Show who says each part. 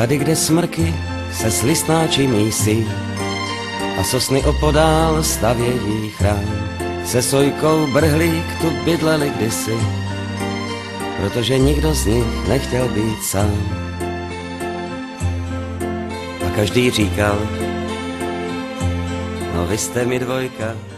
Speaker 1: Tady, kde smrky se s listnáči mísí a sosny opodál stavějí chrám. Se Sojkou Brhlík tu bydleli kdysi, protože nikdo z nich nechtěl být sám. A každý říkal, no vy jste mi dvojka,